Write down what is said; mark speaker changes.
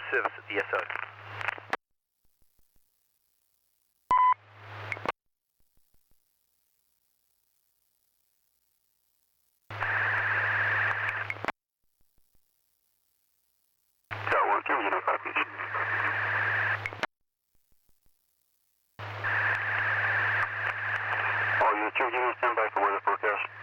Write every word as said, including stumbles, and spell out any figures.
Speaker 1: service at the S O.
Speaker 2: Tower, can we get a copy? All units, you're giving a standby for weather forecast.